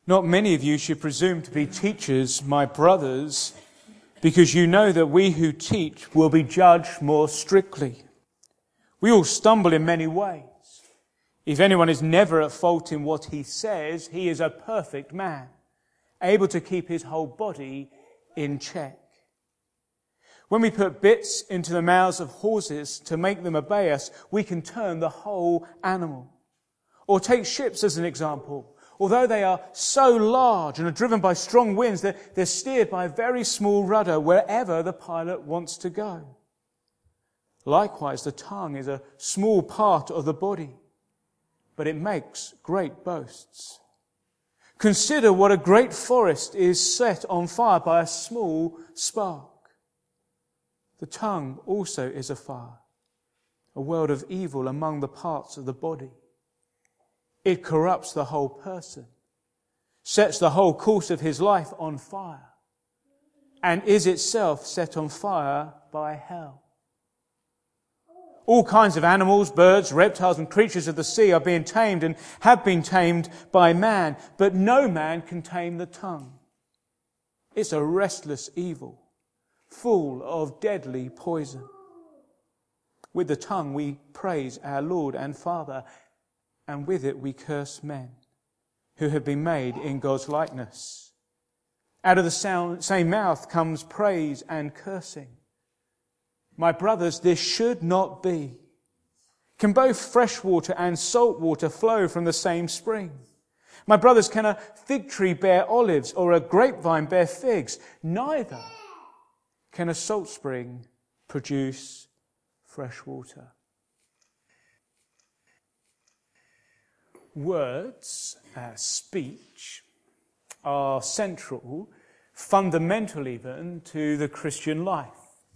Not many of you should presume to be teachers, my brothers, because you know that we who teach will be judged more strictly. We all stumble in many ways. If anyone is never at fault in what he says, he is a perfect man, able to keep his whole body in check. When we put bits into the mouths of horses to make them obey us, we can turn the whole animal. Or take ships as an example. Although they are so large and are driven by strong winds, they're steered by a very small rudder wherever the pilot wants to go. Likewise, the tongue is a small part of the body, but it makes great boasts. Consider what a great forest is set on fire by a small spark. The tongue also is a fire, a world of evil among the parts of the body. It corrupts the whole person, sets the whole course of his life on fire, and is itself set on fire by hell. All kinds of animals, birds, reptiles, and creatures of the sea are being tamed and have been tamed by man, but no man can tame the tongue. It's a restless evil, full of deadly poison. With the tongue we praise our Lord and Father, and with it we curse men who have been made in God's likeness. Out of the same mouth comes praise and cursing. My brothers, this should not be. Can both fresh water and salt water flow from the same spring? My brothers, can a fig tree bear olives or a grapevine bear figs? Neither can a salt spring produce fresh water. Words, speech, are central, fundamental even, to the Christian life.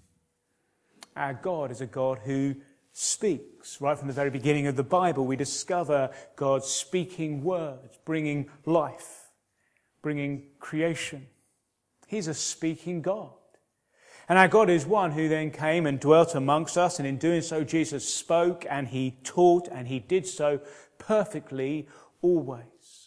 Our God is a God who speaks. Right from the very beginning of the Bible, we discover God speaking words, bringing life, bringing creation. He's a speaking God. And our God is one who then came and dwelt amongst us, and in doing so Jesus spoke and he taught, and he did so perfectly always.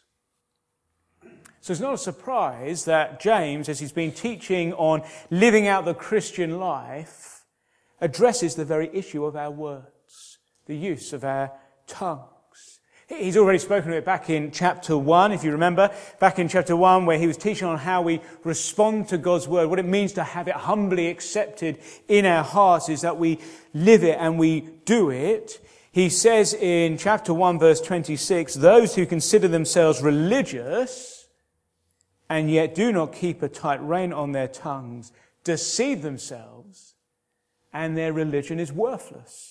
So it's not a surprise that James, as he's been teaching on living out the Christian life, addresses the very issue of our words, the use of our tongues. He's already spoken of it back in chapter 1, if you remember, back in chapter 1 where he was teaching on how we respond to God's word. What it means to have it humbly accepted in our hearts is that we live it and we do it. He says in chapter 1 verse 26, those who consider themselves religious and yet do not keep a tight rein on their tongues deceive themselves, and their religion is worthless.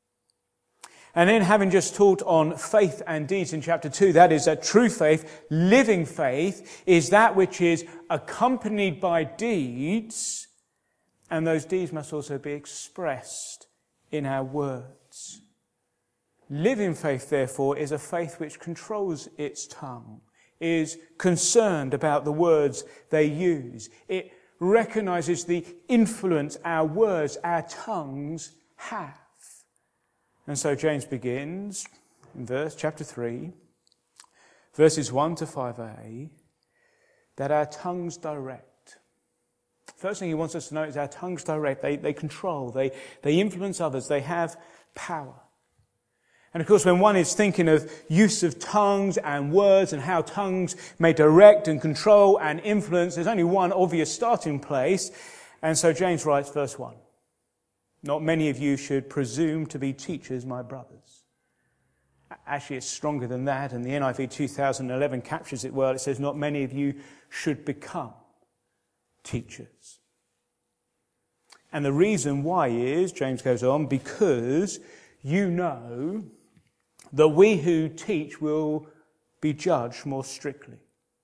And then, having just taught on faith and deeds in chapter 2, that is that true faith, living faith, is that which is accompanied by deeds, and those deeds must also be expressed in our words. Living faith, therefore, is a faith which controls its tongue, is concerned about the words they use. It recognizes the influence our words, our tongues have. And so James begins in chapter 3, verses 1 to 5a, that our tongues direct. First thing he wants us to know is our tongues direct. They control, they influence others, they have power. And of course, when one is thinking of use of tongues and words and how tongues may direct and control and influence, there's only one obvious starting place. And so James writes, verse 1. Not many of you should presume to be teachers, my brothers. Actually, it's stronger than that, and the NIV 2011 captures it well. It says, not many of you should become teachers. And the reason why is, James goes on, because you know that we who teach will be judged more strictly.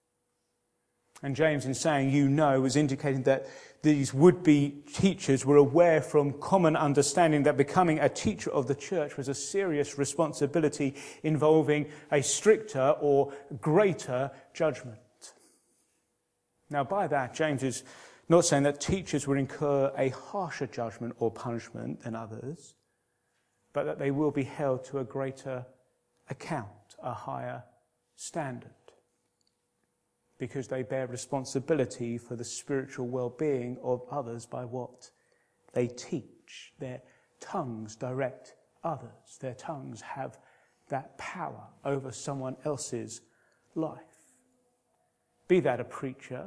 And James, in saying you know, was indicating that these would-be teachers were aware from common understanding that becoming a teacher of the church was a serious responsibility involving a stricter or greater judgment. Now, by that, James is not saying that teachers will incur a harsher judgment or punishment than others, but that they will be held to a greater account, a higher standard. because they bear responsibility for the spiritual well-being of others by what they teach. Their tongues direct others. Their tongues have that power over someone else's life. Be that a preacher,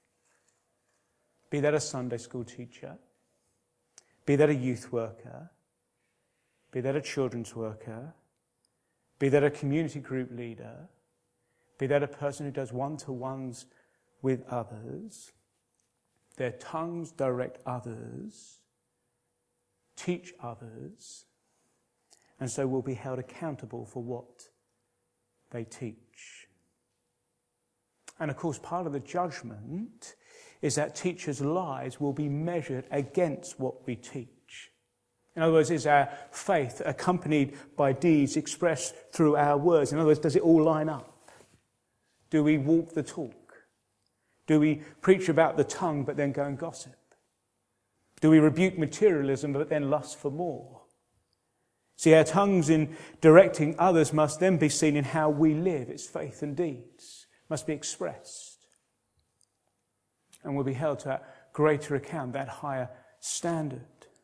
be that a Sunday school teacher, be that a youth worker, be that a children's worker, be that a community group leader, be that a person who does one-to-ones with others. Their tongues direct others, teach others, and so will be held accountable for what they teach. And of course, part of the judgment is that teachers' lives will be measured against what we teach. In other words, is our faith accompanied by deeds expressed through our words? In other words, does it all line up? Do we walk the talk? Do we preach about the tongue but then go and gossip? Do we rebuke materialism but then lust for more? See, our tongues in directing others must then be seen in how we live. Its faith and deeds must be expressed. And will be held to that greater account, that higher standard.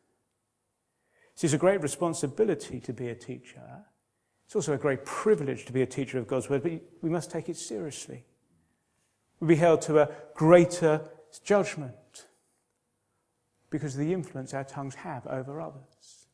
See, it's a great responsibility to be a teacher. It's also a great privilege to be a teacher of God's word, but we must take it seriously. We'll be held to a greater judgment because of the influence our tongues have over others.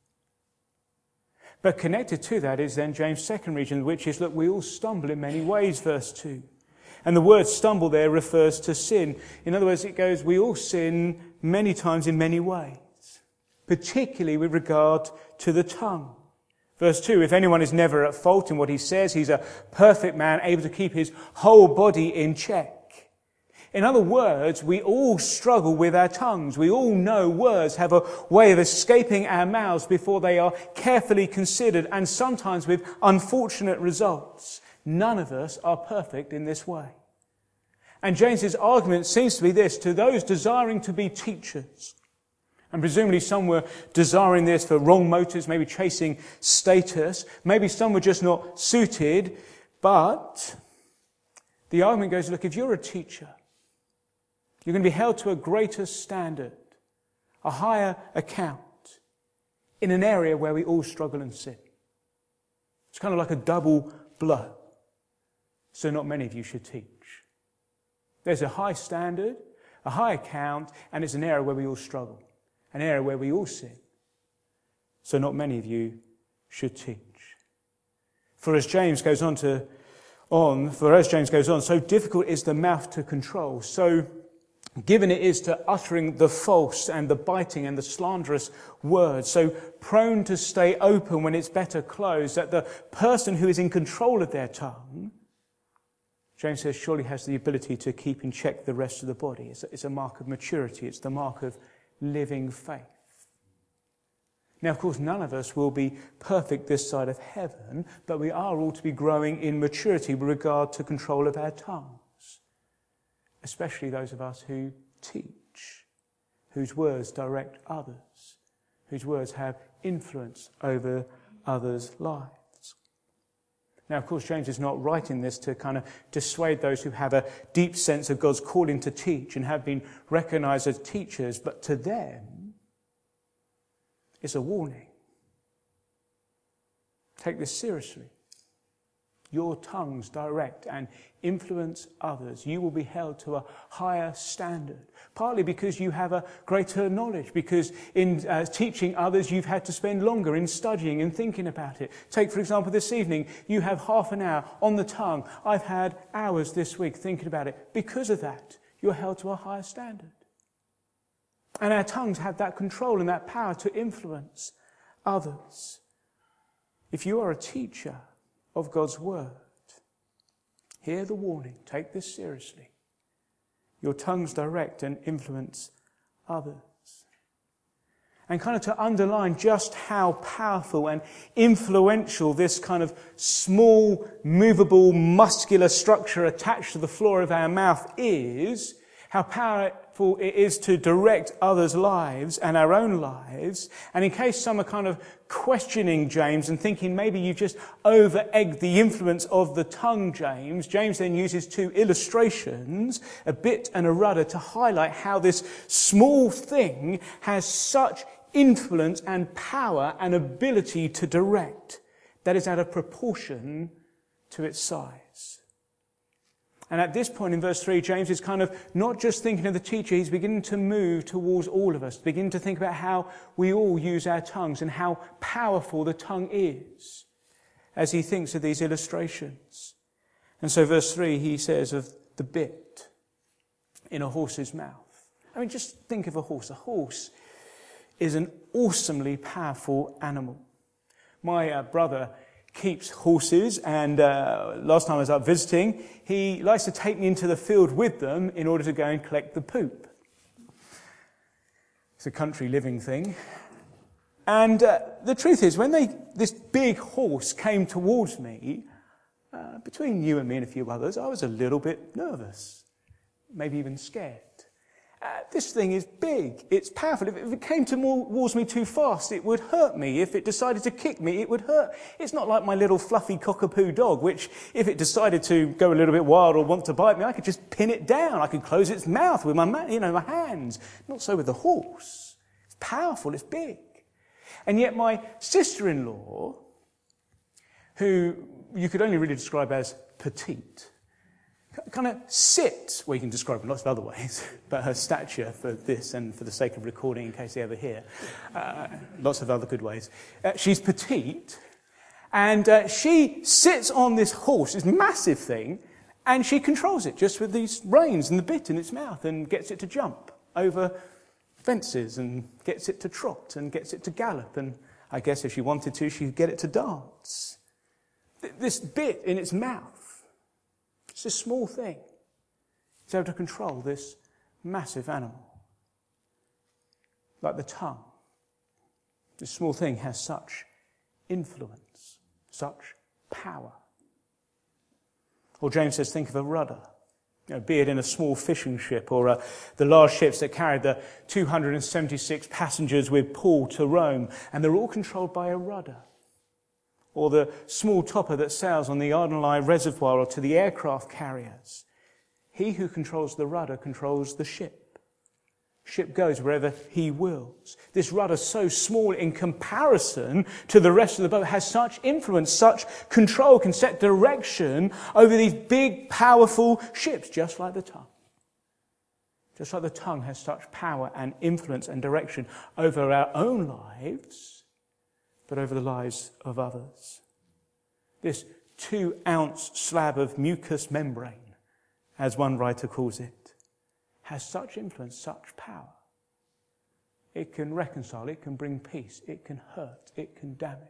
But connected to that is then James' second reason, which is, look, we all stumble in many ways, verse 2. And the word stumble there refers to sin. In other words, it goes, we all sin many times in many ways, particularly with regard to the tongue. Verse 2, if anyone is never at fault in what he says, he's a perfect man, able to keep his whole body in check. In other words, we all struggle with our tongues. We all know words have a way of escaping our mouths before they are carefully considered, and sometimes with unfortunate results. None of us are perfect in this way. And James's argument seems to be this: to those desiring to be teachers, and presumably some were desiring this for wrong motives, maybe chasing status, maybe some were just not suited, but the argument goes, look, if you're a teacher, you're going to be held to a greater standard, a higher account, in an area where we all struggle and sin. It's kind of like a double blow. So not many of you should teach. There's a high standard, a high account, and it's an area where we all struggle, an area where we all sin. So not many of you should teach. For as James goes on, so difficult is the mouth to control, so given it is to uttering the false and the biting and the slanderous words, so prone to stay open when it's better closed, that the person who is in control of their tongue, James says, surely has the ability to keep in check the rest of the body. It's a mark of maturity. It's the mark of living faith. Now, of course, none of us will be perfect this side of heaven, but we are all to be growing in maturity with regard to control of our tongues, especially those of us who teach, whose words direct others, whose words have influence over others' lives. Now, of course, James is not writing this to kind of dissuade those who have a deep sense of God's calling to teach and have been recognized as teachers, but to them, it's a warning. Take this seriously. Your tongues direct and influence others. You will be held to a higher standard, partly because you have a greater knowledge, because in teaching others you've had to spend longer in studying and thinking about it. Take, for example, this evening, you have half an hour on the tongue. I've had hours this week thinking about it. Because of that, you're held to a higher standard. And our tongues have that control and that power to influence others. If you are a teacher of God's word, hear the warning. Take this seriously. Your tongues direct and influence others. And kind of to underline just how powerful and influential this kind of small, movable, muscular structure attached to the floor of our mouth is, how powerful powerful it is to direct others' lives and our own lives. And in case some are kind of questioning James and thinking maybe you've just over-egged the influence of the tongue, James then uses two illustrations, a bit and a rudder, to highlight how this small thing has such influence and power and ability to direct that is out of proportion to its size. And at this point in verse 3, James is kind of not just thinking of the teacher, he's beginning to move towards all of us, beginning to think about how we all use our tongues and how powerful the tongue is as he thinks of these illustrations. And so verse 3, he says of the bit in a horse's mouth. I mean, just think of a horse. A horse is an awesomely powerful animal. My brother keeps horses, and last time I was up visiting, he likes to take me into the field with them in order to go and collect the poop. It's a country living thing. And the truth is, when this big horse came towards me, between you and me and a few others, I was a little bit nervous, maybe even scared. This thing is big, it's powerful. If it came towards me too fast, it would hurt me. If it decided to kick me, it would hurt. It's not like my little fluffy cockapoo dog, which if it decided to go a little bit wild or want to bite me, I could just pin it down. I could close its mouth with my hands. Not so with the horse. It's powerful, it's big. And yet my sister-in-law, who you could only really describe as petite, kind of sits, well, you can describe it in lots of other ways, but her stature for this and for the sake of recording in case they ever hear, lots of other good ways. She's petite, and she sits on this horse, this massive thing, and she controls it just with these reins and the bit in its mouth and gets it to jump over fences and gets it to trot and gets it to gallop, and I guess if she wanted to, she'd get it to dance. This bit in its mouth, it's a small thing. It's able to control this massive animal. Like the tongue. This small thing has such influence, such power. Or James says, think of a rudder. Be it in a small fishing ship or the large ships that carried the 276 passengers with Paul to Rome, and they're all controlled by a rudder. Or the small topper that sails on the Ardenlai Reservoir or to the aircraft carriers. He who controls the rudder controls the ship. Ship goes wherever he wills. This rudder, so small in comparison to the rest of the boat, has such influence, such control, can set direction over these big, powerful ships, just like the tongue. Just like the tongue has such power and influence and direction over our own lives, but over the lives of others. This 2-ounce slab of mucous membrane, as one writer calls it, has such influence, such power. It can reconcile, it can bring peace, it can hurt, it can damage.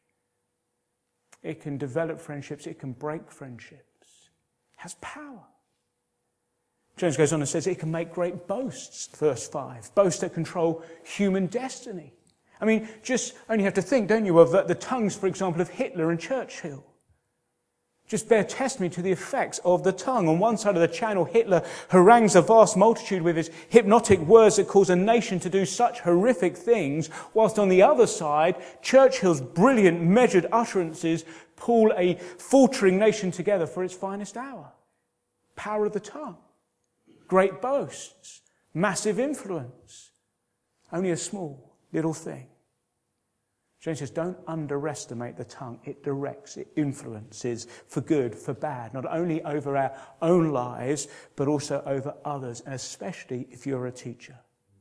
It can develop friendships, it can break friendships. It has power. James goes on and says it can make great boasts, verse 5, boasts that control human destiny. I mean, just only have to think, don't you, of the tongues, for example, of Hitler and Churchill. Just bear testimony to the effects of the tongue. On one side of the channel, Hitler harangues a vast multitude with his hypnotic words that cause a nation to do such horrific things, whilst on the other side, Churchill's brilliant, measured utterances pull a faltering nation together for its finest hour. Power of the tongue. Great boasts. Massive influence. Only a small little thing. James says, don't underestimate the tongue. It directs, it influences for good, for bad, not only over our own lives, but also over others, and especially if you're a teacher.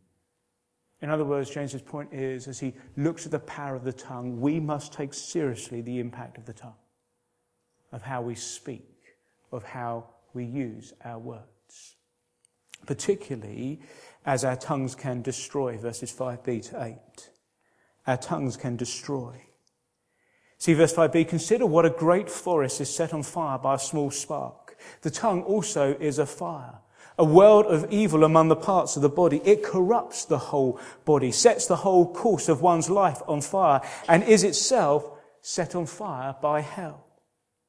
In other words, James's point is, as he looks at the power of the tongue, we must take seriously the impact of the tongue, of how we speak, of how we use our words. Particularly as our tongues can destroy, verses 5b to 8. Our tongues can destroy. See verse 5b, consider what a great forest is set on fire by a small spark. The tongue also is a fire, a world of evil among the parts of the body. It corrupts the whole body, sets the whole course of one's life on fire, and is itself set on fire by hell.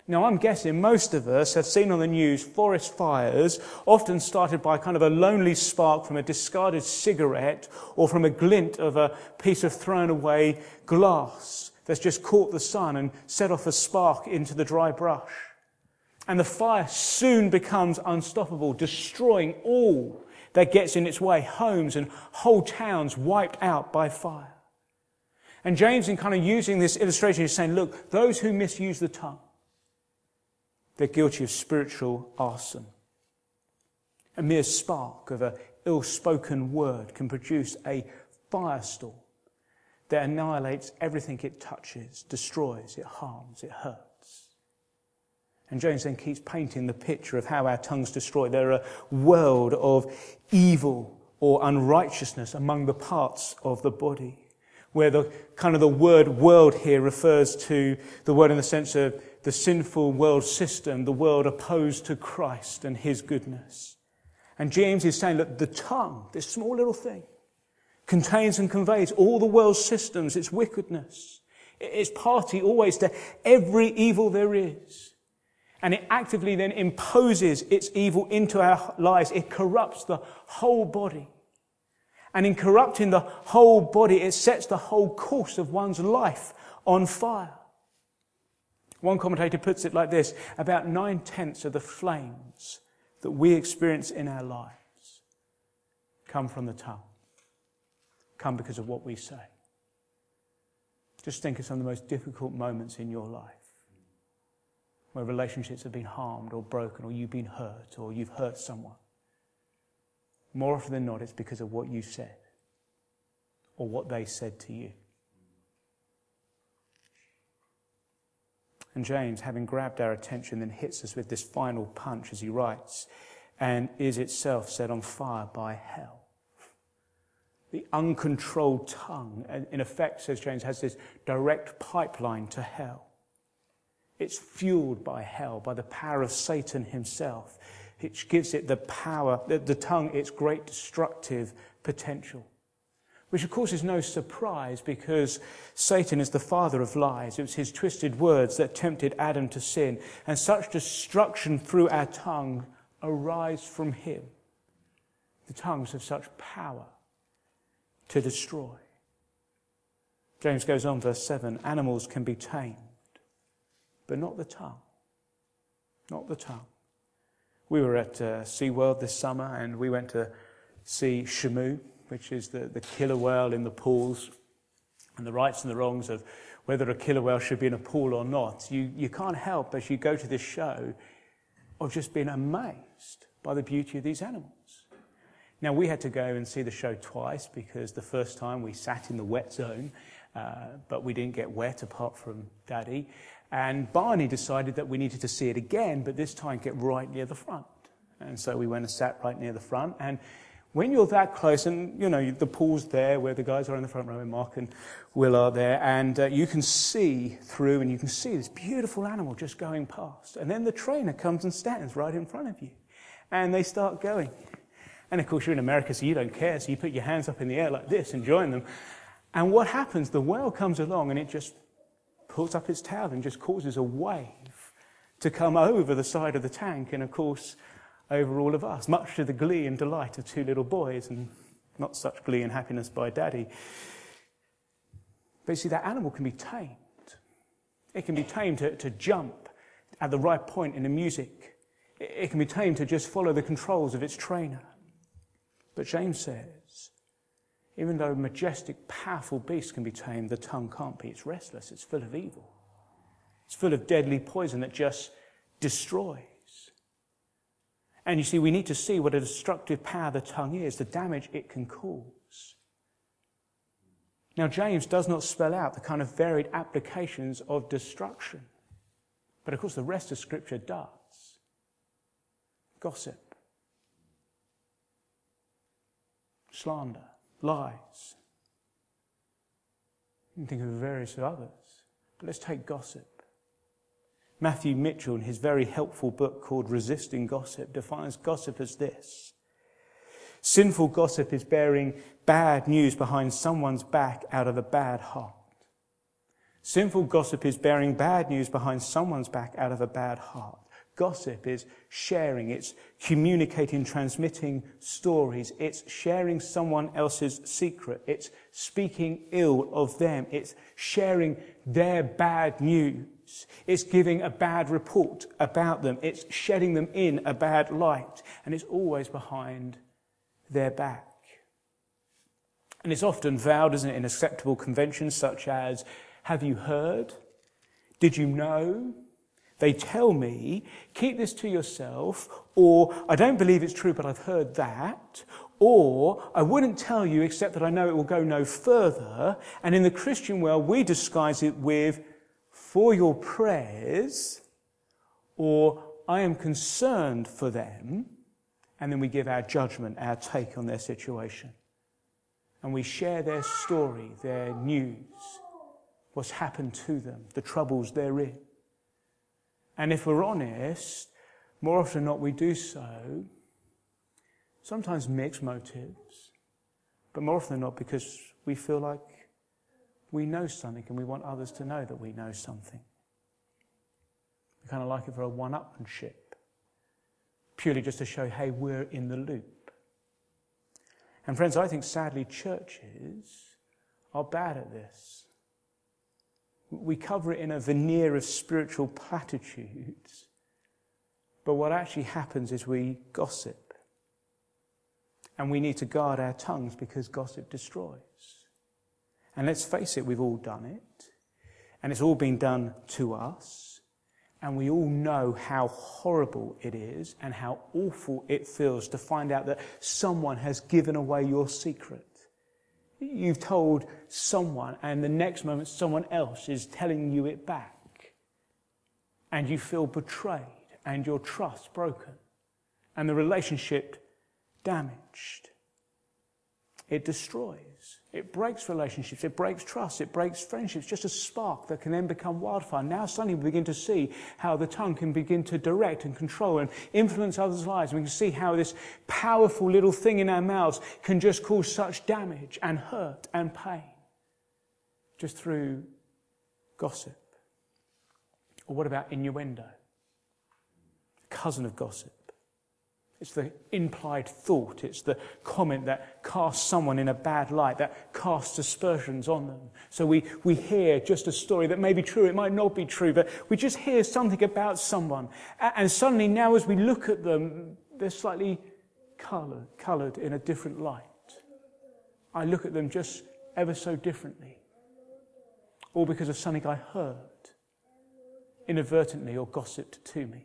Now, I'm guessing most of us have seen on the news forest fires, often started by kind of a lonely spark from a discarded cigarette or from a glint of a piece of thrown away glass that's just caught the sun and set off a spark into the dry brush. And the fire soon becomes unstoppable, destroying all that gets in its way, homes and whole towns wiped out by fire. And James, in kind of using this illustration, is saying, look, those who misuse the tongue, they're guilty of spiritual arson. A mere spark of an ill-spoken word can produce a firestorm that annihilates everything it touches, destroys, it harms, it hurts. And James then keeps painting the picture of how our tongues destroy. They're a world of evil or unrighteousness among the parts of the body, where the kind of the word world here refers to the word in the sense of the sinful world system, the world opposed to Christ and his goodness. And James is saying, look, the tongue, this small little thing, contains and conveys all the world's systems, its wickedness. It's party always to every evil there is. And it actively then imposes its evil into our lives. It corrupts the whole body. And in corrupting the whole body, it sets the whole course of one's life on fire. One commentator puts it like this: about 9/10 of the flames that we experience in our lives come from the tongue, come because of what we say. Just think of some of the most difficult moments in your life where relationships have been harmed or broken, or you've been hurt, or you've hurt someone. More often than not, it's because of what you said or what they said to you. And James, having grabbed our attention, then hits us with this final punch as he writes, and is itself set on fire by hell. The uncontrolled tongue, in effect, says James, has this direct pipeline to hell. It's fueled by hell, by the power of Satan himself, which gives it the power, the tongue, its great destructive potential. Which, of course, is no surprise, because Satan is the father of lies. It was his twisted words that tempted Adam to sin. And such destruction through our tongue arise from him. The tongues have such power to destroy. James goes on, verse 7, animals can be tamed, but not the tongue. Not the tongue. We were at SeaWorld this summer, and we went to see Shamu, which is the killer whale in the pools, and the rights and the wrongs of whether a killer whale should be in a pool or not. You can't help, as you go to this show, of just being amazed by the beauty of these animals. Now, we had to go and see the show twice, because the first time we sat in the wet zone, but we didn't get wet apart from Daddy. And Barney decided that we needed to see it again, but this time get right near the front. And so we went and sat right near the front. And when you're that close, and, you know, the pool's there where the guys are in the front row, and Mark and Will are there, and you can see through, and you can see this beautiful animal just going past. And then the trainer comes and stands right in front of you. And they start going. And, of course, you're in America, so you don't care. So you put your hands up in the air like this and join them. And what happens? The whale comes along, and it just pulls up its tail and just causes a wave to come over the side of the tank. And, of course, over all of us, much to the glee and delight of two little boys, and not such glee and happiness by Daddy. But you see, that animal can be tamed. It can be tamed to jump at the right point in the music. It can be tamed to just follow the controls of its trainer. But James says, even though majestic, powerful beasts can be tamed, the tongue can't be. It's restless. It's full of evil. It's full of deadly poison that just destroys. And you see, we need to see what a destructive power the tongue is, the damage it can cause. Now, James does not spell out the kind of varied applications of destruction. But, of course, the rest of Scripture does. Gossip, slander, lies. You can think of various others. But let's take gossip. Matthew Mitchell, in his very helpful book called Resisting Gossip, defines gossip as this: sinful gossip is bearing bad news behind someone's back out of a bad heart. Sinful gossip is bearing bad news behind someone's back out of a bad heart. Gossip is sharing, it's communicating, transmitting stories, it's sharing someone else's secret, it's speaking ill of them, it's sharing their bad news, it's giving a bad report about them, it's shedding them in a bad light, and it's always behind their back. And it's often vowed, isn't it, in acceptable conventions such as, have you heard? Did you know? They tell me, keep this to yourself, or I don't believe it's true, but I've heard that, or I wouldn't tell you except that I know it will go no further. And in the Christian world, we disguise it with, for your prayers, or I am concerned for them, and then we give our judgment, our take on their situation. And we share their story, their news, what's happened to them, the troubles they're in. And if we're honest, more often than not we do so, sometimes mixed motives, but more often than not because we feel like we know something and we want others to know that we know something. We kind of like it for a one-upmanship, purely just to show, hey, we're in the loop. And friends, I think sadly churches are bad at this. We cover it in a veneer of spiritual platitudes, but what actually happens is we gossip. And we need to guard our tongues because gossip destroys. And let's face it, we've all done it. And it's all been done to us. And we all know how horrible it is and how awful it feels to find out that someone has given away your secret. You've told someone, and the next moment someone else is telling you it back. And you feel betrayed, and your trust broken, and the relationship damaged. It destroys. It breaks relationships. It breaks trust. It breaks friendships. Just a spark that can then become wildfire. Now suddenly we begin to see how the tongue can begin to direct and control and influence others' lives. We can see how this powerful little thing in our mouths can just cause such damage and hurt and pain just through gossip. Or what about innuendo? Cousin of gossip. It's the implied thought. It's the comment that casts someone in a bad light, that casts aspersions on them. So we hear just a story that may be true, it might not be true, but we just hear something about someone. And suddenly now as we look at them, they're slightly coloured in a different light. I look at them just ever so differently. All because of something I heard inadvertently or gossiped to me.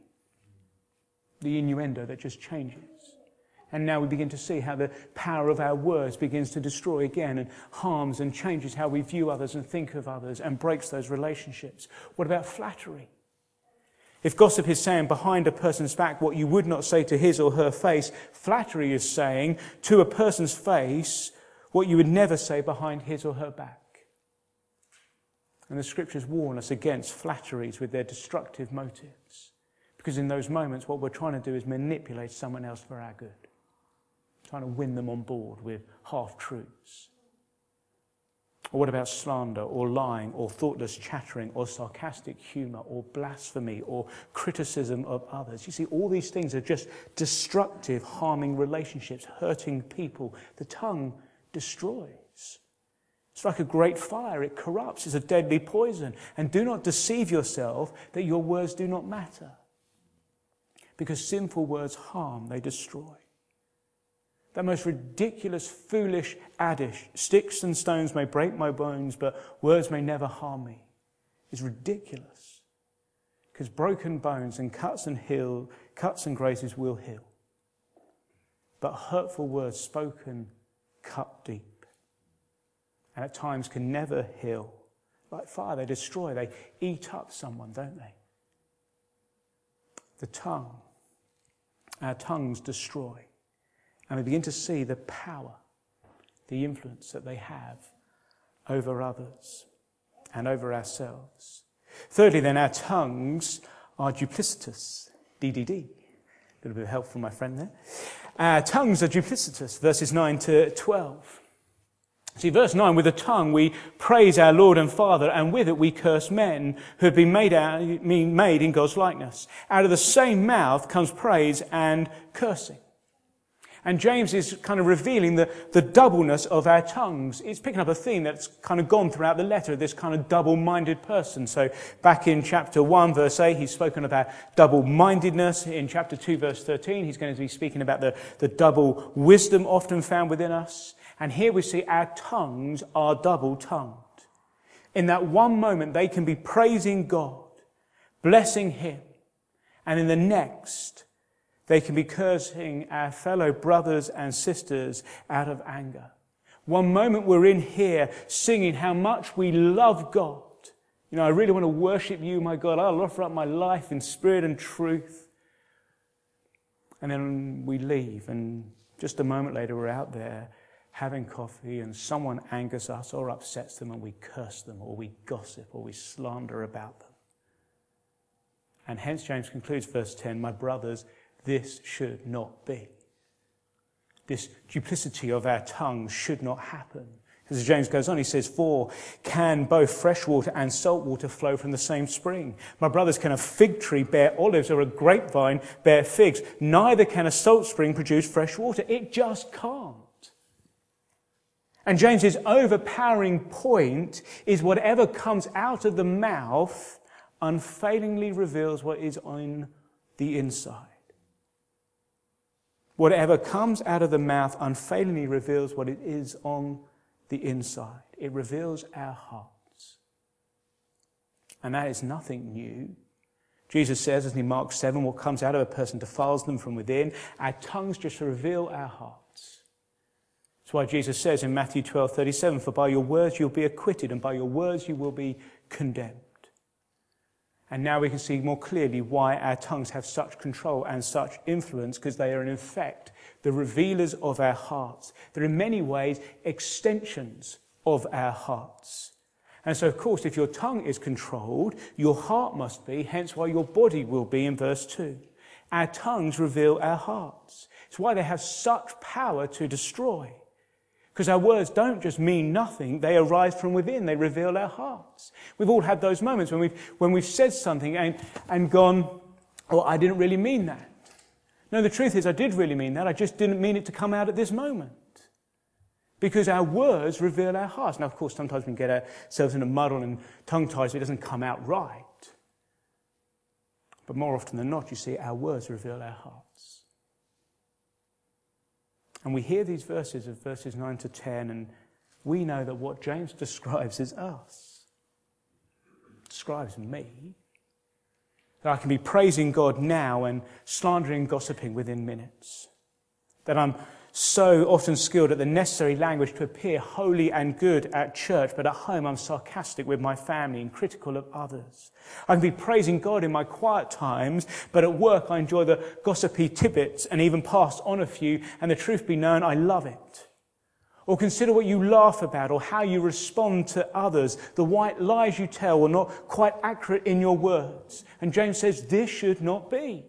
The innuendo that just changes. And now we begin to see how the power of our words begins to destroy again and harms and changes how we view others and think of others and breaks those relationships. What about flattery? If gossip is saying behind a person's back what you would not say to his or her face, flattery is saying to a person's face what you would never say behind his or her back. And the scriptures warn us against flatteries with their destructive motives. Because in those moments, what we're trying to do is manipulate someone else for our good. Trying to win them on board with half-truths. Or what about slander, or lying, or thoughtless chattering, or sarcastic humour, or blasphemy, or criticism of others? You see, all these things are just destructive, harming relationships, hurting people. The tongue destroys. It's like a great fire. It corrupts. It's a deadly poison. And do not deceive yourself that your words do not matter. Because sinful words harm, they destroy. That most ridiculous, foolish adage, sticks and stones may break my bones, but words may never harm me, is ridiculous. Because broken bones and cuts and grazes will heal. But hurtful words spoken cut deep. And at times can never heal. Like fire, they destroy, they eat up someone, don't they? The tongue. Our tongues destroy. And we begin to see the power, the influence that they have over others and over ourselves. Thirdly, then, our tongues are duplicitous. DDD. A little bit of help from my friend there. Our tongues are duplicitous. Verses 9 to 12. See, verse 9, with the tongue we praise our Lord and Father, and with it we curse men who have been made in God's likeness. Out of the same mouth comes praise and cursing. And James is kind of revealing the doubleness of our tongues. It's picking up a theme that's kind of gone throughout the letter, this kind of double-minded person. So back in chapter 1, verse 8, he's spoken about double-mindedness. In chapter 2, verse 13, he's going to be speaking about the double wisdom often found within us. And here we see our tongues are double-tongued. In that one moment, they can be praising God, blessing Him, and in the next, they can be cursing our fellow brothers and sisters out of anger. One moment we're in here singing how much we love God. You know, I really want to worship you, my God. I'll offer up my life in spirit and truth. And then we leave, and just a moment later we're out there having coffee, and someone angers us or upsets them, and we curse them, or we gossip, or we slander about them. And hence James concludes verse 10, my brothers, this should not be. This duplicity of our tongues should not happen. As James goes on, he says, for can both fresh water and salt water flow from the same spring? My brothers, can a fig tree bear olives or a grapevine bear figs? Neither can a salt spring produce fresh water. It just can't. And James's overpowering point is whatever comes out of the mouth unfailingly reveals what is on the inside. Whatever comes out of the mouth unfailingly reveals what it is on the inside. It reveals our hearts. And that is nothing new. Jesus says, as in Mark 7, what comes out of a person defiles them from within. Our tongues just reveal our hearts. That's why Jesus says in Matthew 12:37, for by your words you'll be acquitted, and by your words you will be condemned. And now we can see more clearly why our tongues have such control and such influence, because they are in effect the revealers of our hearts. They're in many ways extensions of our hearts. And so, of course, if your tongue is controlled, your heart must be, hence why your body will be in verse 2. Our tongues reveal our hearts. It's why they have such power to destroy. Because our words don't just mean nothing, they arise from within, they reveal our hearts. We've all had those moments when we've said something and gone, oh, I didn't really mean that. No, the truth is I did really mean that, I just didn't mean it to come out at this moment. Because our words reveal our hearts. Now, of course, sometimes we can get ourselves in a muddle and tongue-tied so it doesn't come out right. But more often than not, you see, our words reveal our hearts. And we hear these verses of verses 9 to 10, and we know that what James describes is us. Describes me. That I can be praising God now and slandering and gossiping within minutes. That I'm so often skilled at the necessary language to appear holy and good at church, but at home I'm sarcastic with my family and critical of others. I can be praising God in my quiet times, but at work I enjoy the gossipy tidbits and even pass on a few, and the truth be known, I love it. Or consider what you laugh about or how you respond to others. The white lies you tell are not quite accurate in your words. And James says this should not be.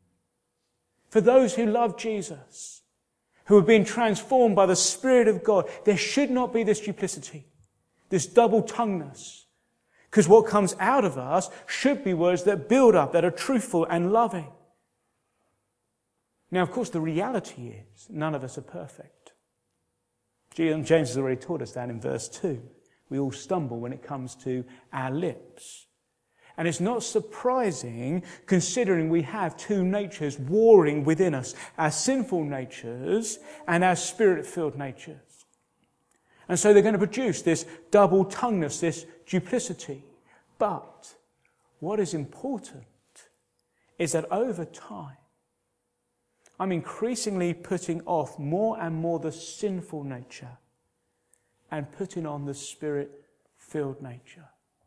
For those who love Jesus, who have been transformed by the Spirit of God, there should not be this duplicity, this double-tonguedness. Because what comes out of us should be words that build up, that are truthful and loving. Now, of course, the reality is none of us are perfect. James has already taught us that in verse 2. We all stumble when it comes to our lips. And it's not surprising, considering we have two natures warring within us, our sinful natures and our spirit-filled natures. And so they're going to produce this double-tonguedness, this duplicity. But what is important is that over time, I'm increasingly putting off more and more the sinful nature and putting on the spirit-filled nature.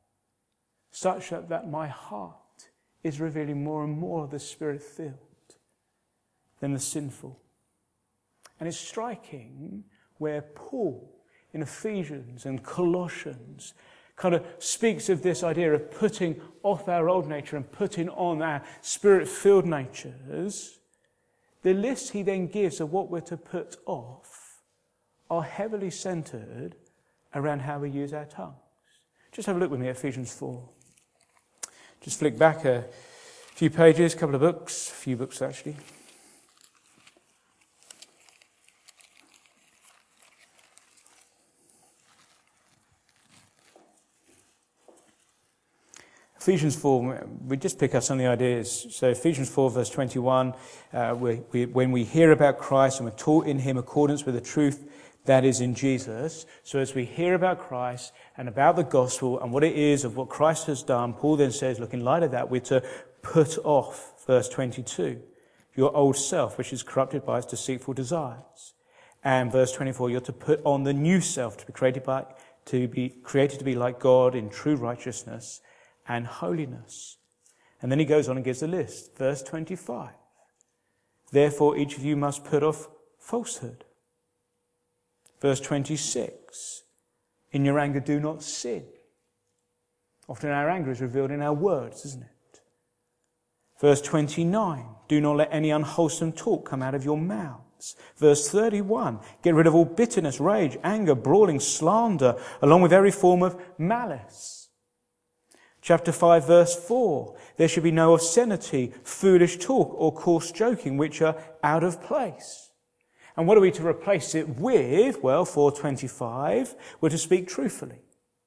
Such that my heart is revealing more and more of the Spirit-filled than the sinful. And it's striking where Paul in Ephesians and Colossians kind of speaks of this idea of putting off our old nature and putting on our Spirit-filled natures. The list he then gives of what we're to put off are heavily centred around how we use our tongues. Just have a look with me at Ephesians 4. Just flick back a few pages, a couple of books, a few books actually. Ephesians 4, we just pick up some of the ideas. So Ephesians 4 verse 21, when we hear about Christ and we're taught in him accordance with the truth that is in Jesus. So as we hear about Christ and about the gospel and what it is of what Christ has done, Paul then says, look, in light of that, we're to put off, verse 22, your old self, which is corrupted by its deceitful desires. And verse 24, you're to put on the new self, to be created to be like God in true righteousness and holiness. And then he goes on and gives a list. Verse 25. Therefore, each of you must put off falsehood. Verse 26. In your anger, do not sin. Often our anger is revealed in our words, isn't it? Verse 29. Do not let any unwholesome talk come out of your mouths. Verse 31. Get rid of all bitterness, rage, anger, brawling, slander, along with every form of malice. Chapter 5, verse 4, there should be no obscenity, foolish talk, or coarse joking, which are out of place. And what are we to replace it with? Well, 4:25, we're to speak truthfully.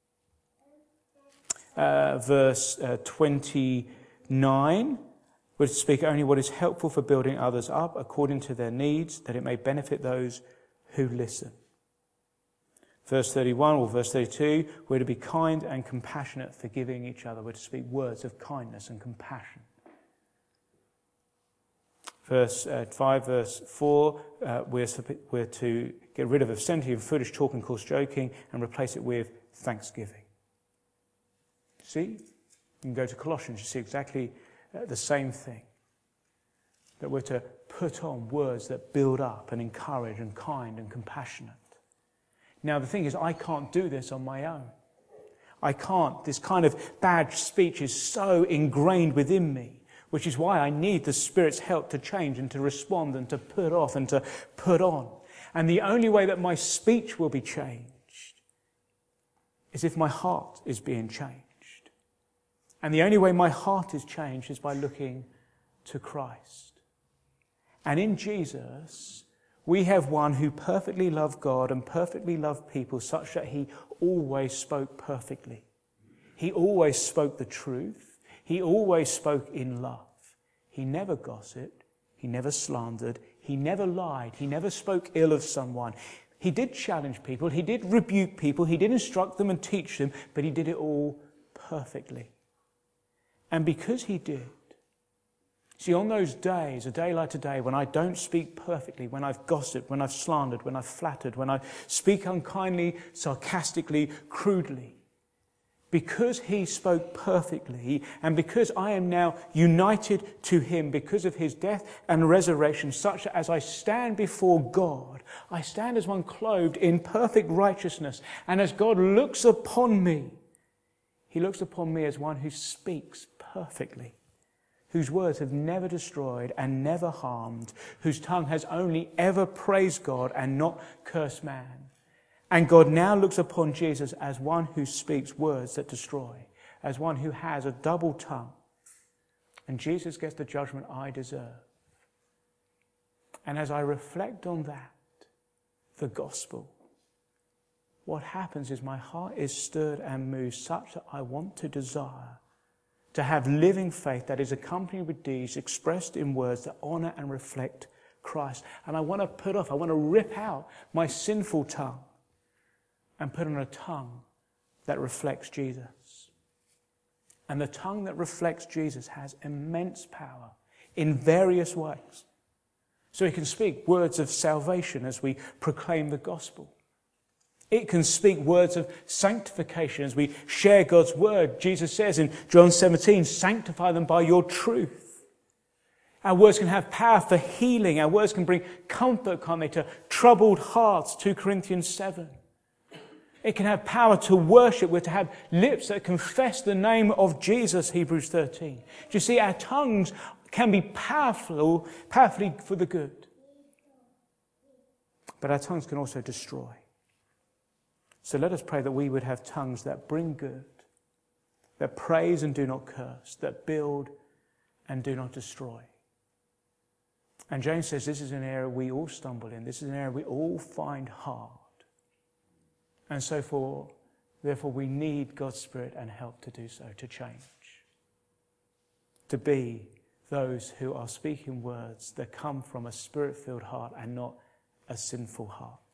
Verse 29, we're to speak only what is helpful for building others up according to their needs, that it may benefit those who listen. Verse 31 or verse 32, we're to be kind and compassionate, forgiving each other. We're to speak words of kindness and compassion. Verse 5, verse 4, we're to get rid of obscenity and foolish talk and coarse joking and replace it with thanksgiving. See? You can go to Colossians, you see exactly the same thing. That we're to put on words that build up and encourage and kind and compassionate. Now, the thing is, I can't do this on my own. I can't. This kind of bad speech is so ingrained within me, which is why I need the Spirit's help to change and to respond and to put off and to put on. And the only way that my speech will be changed is if my heart is being changed. And the only way my heart is changed is by looking to Christ. And in Jesus, we have one who perfectly loved God and perfectly loved people such that he always spoke perfectly. He always spoke the truth. He always spoke in love. He never gossiped. He never slandered. He never lied. He never spoke ill of someone. He did challenge people. He did rebuke people. He did instruct them and teach them, but he did it all perfectly. And because he did, see, on those days, a day like today, when I don't speak perfectly, when I've gossiped, when I've slandered, when I've flattered, when I speak unkindly, sarcastically, crudely, because he spoke perfectly, and because I am now united to him because of his death and resurrection, such that as I stand before God, I stand as one clothed in perfect righteousness, and as God looks upon me, he looks upon me as one who speaks perfectly, whose words have never destroyed and never harmed, whose tongue has only ever praised God and not cursed man. And God now looks upon Jesus as one who speaks words that destroy, as one who has a double tongue. And Jesus gets the judgment I deserve. And as I reflect on that, the gospel, what happens is my heart is stirred and moved such that I want to desire to have living faith that is accompanied with deeds expressed in words that honour and reflect Christ. And I want to rip out my sinful tongue and put on a tongue that reflects Jesus. And the tongue that reflects Jesus has immense power in various ways. So it can speak words of salvation as we proclaim the gospel. It can speak words of sanctification as we share God's word. Jesus says in John 17, sanctify them by your truth. Our words can have power for healing. Our words can bring comfort, can't they, to troubled hearts, 2 Corinthians 7. It can have power to worship. We're to have lips that confess the name of Jesus, Hebrews 13. Do you see, our tongues can be powerfully for the good. But our tongues can also destroy. So let us pray that we would have tongues that bring good, that praise and do not curse, that build and do not destroy. And James says this is an area we all stumble in. This is an area we all find hard. And so therefore we need God's Spirit and help to do so, to change. To be those who are speaking words that come from a Spirit-filled heart and not a sinful heart.